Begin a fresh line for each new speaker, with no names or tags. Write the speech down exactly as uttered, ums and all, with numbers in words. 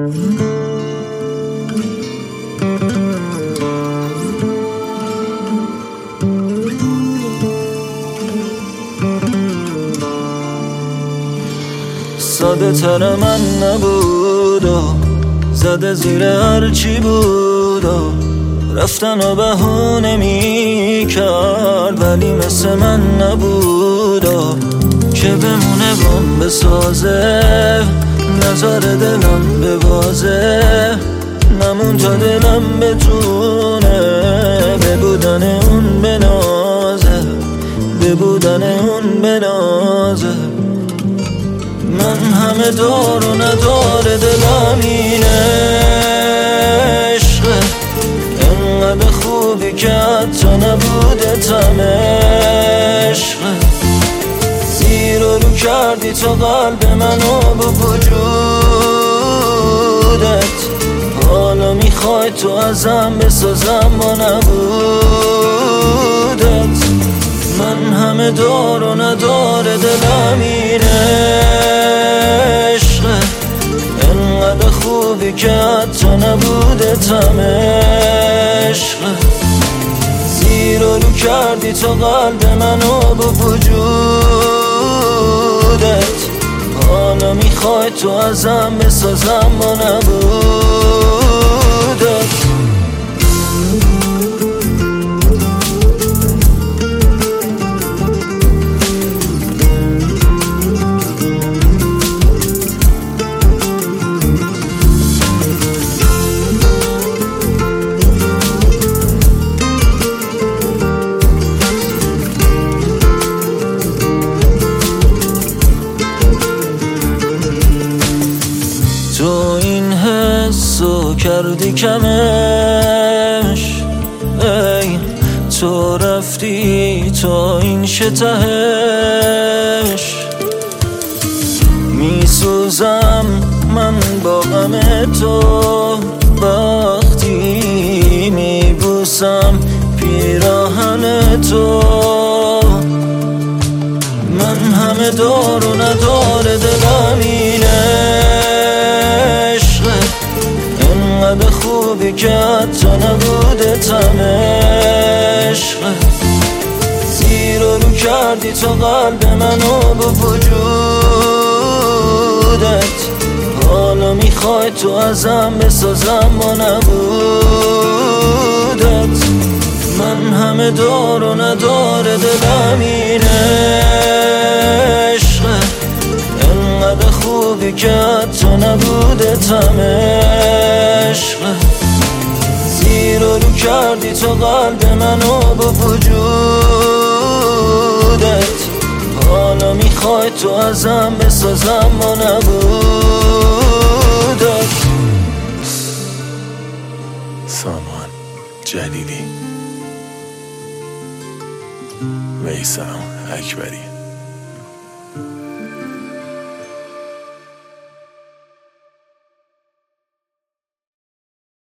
ساده تر من نبود و زده زیر هرچی بود و رفتن و بهونه می کرد، ولی مثل من نبود و که بمونه بام بسازه، نظر دلم ببازه، نمون تا دلم بتونه به بودن اون بنازه، به بودن اون بنازه. من همه دار و ندار دلم این عشقه، انقدر خوبی که حتی نبوده تم عشقه. زیر و رو کردی تو قلب منو با وجودت، حالا میخوای تو ازم بسازم با نبودت. من همه دار و ندار دلم این عشقه، انقدر خوبی که حتی نبوده تم عشقه. زیر و رو کردی تو قلب منو با وجودت، حالا میخوای تو ازم بسازم با نبودت. تو این حسو کردی کمش، ای تو رفتی تو این شتهش. میسوزم من با غم تو وقتی میبوسم پیراهن تو. من همه دار و ندار دلم این عشقه، انقدر خوبی که حتی نبوده تم عشقه. زیر و رو کردی تو قلب منو با وجودت، حالا میخوای تو ازم بسازم با نبودت. من همه دار و ندار دلم این عشقه، انقدر خوبی که حتی نبوده تم عشقه. زیر و رو کردی تو قلب منو با وجودت، حالا میخوای تو ازم بسازم با نبودت.
سامان جلیلی، میثم اکبری.